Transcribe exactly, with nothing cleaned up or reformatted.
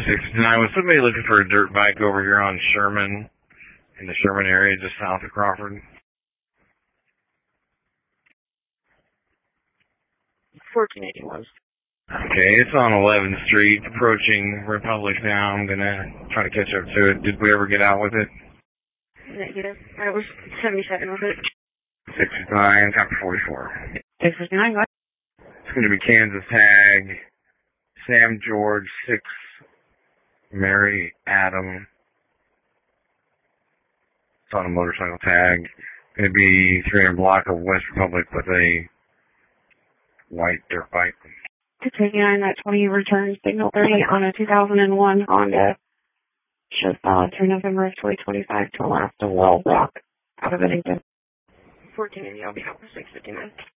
sixty-nine. Was somebody looking for a dirt bike over here on Sherman, in the Sherman area, just south of Crawford? fourteen eighty-one. Okay, it's on eleventh Street, approaching Republic now. I'm gonna try to catch up to it. Did we ever get out with it? Negative. I was seventy-seven with it. sixty-nine, time for forty-four. six fifty-nine, what? It's gonna be Kansas tag, Sam George, six, Mary Adam. It's on a motorcycle tag. Gonna be three hundred block of West Republic with a white dirt bike. two fifty-nine, that twenty return signal thirty on a two thousand one Honda. Shows valid through November of twenty twenty-five to Alaska Well Block out of Bennington. fourteen eighty, I'll be out for six fifty-nine.